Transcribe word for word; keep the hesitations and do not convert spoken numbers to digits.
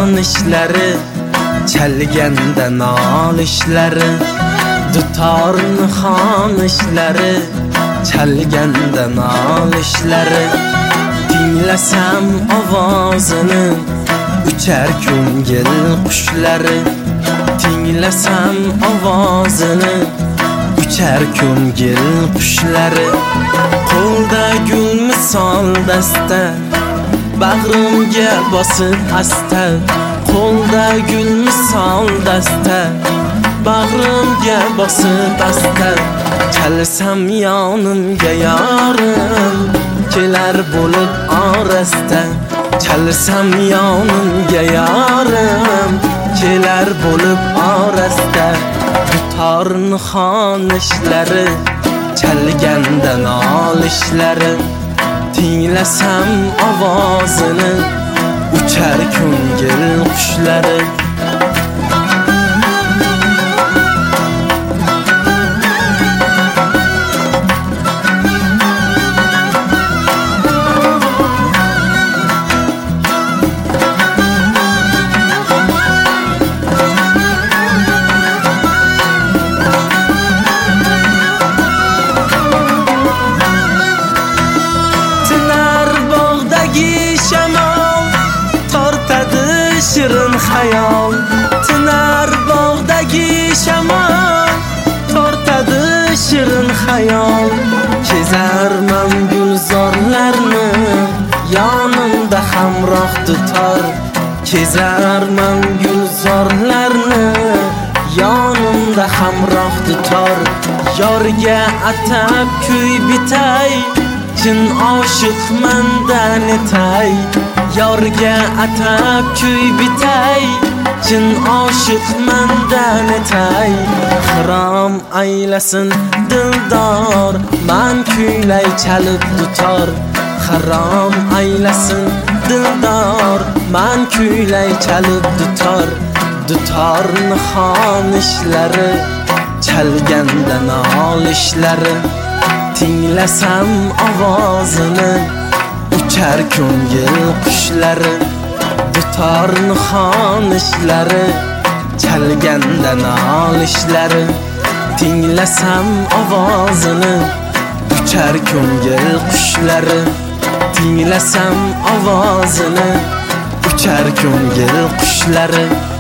xonishlari, chalganda nolishlari, dutorni xonishlari, chalganda nolishlari. Tinglasam ovozini, uchar ko'ngil qushlari. Tinglasam ovozini, uchar ko'ngil qushlari. Qo'lda gul misol dasta, bag'rimga bosib asta. Qo'lda gul misol dasta, bag'rimga bosib asta. Chalsam yonimga yorim, kelar bo'lib orasta. Chalsam yonimga yorim, kelar bo'lib orasta. Dutorni xonishlari, chalganda nolishlari. Tinglasam ovozini, uchar ko'ngil qushlari. Shirin xayol, tinar bog'dagi shamol, tortadi shirin xayol. Kezarman gulzorlarni, yonimda hamroh dutor. Kezarman gulzorlarni, yonimda hamroh dutor. Yorga atab kuy bitay, chin oshiqmandan etay. Yorga atab kuy bitay, chin oshiqmandan etay. Xirom aylasin dildor, man kuylay chalib dutor. Xirom aylasin dildor, man kuylay chalib dutor. Dutorni xonishlari, chalganda nolishlari. Tinglasam ovozini, uchar ko'ngil qushlari. Dutorni xonishlari, chalganda nolishlari. Tinglasam ovozini, uchar ko'ngil qushlari. Tinglasam ovozini, uchar ko'ngil qushlari.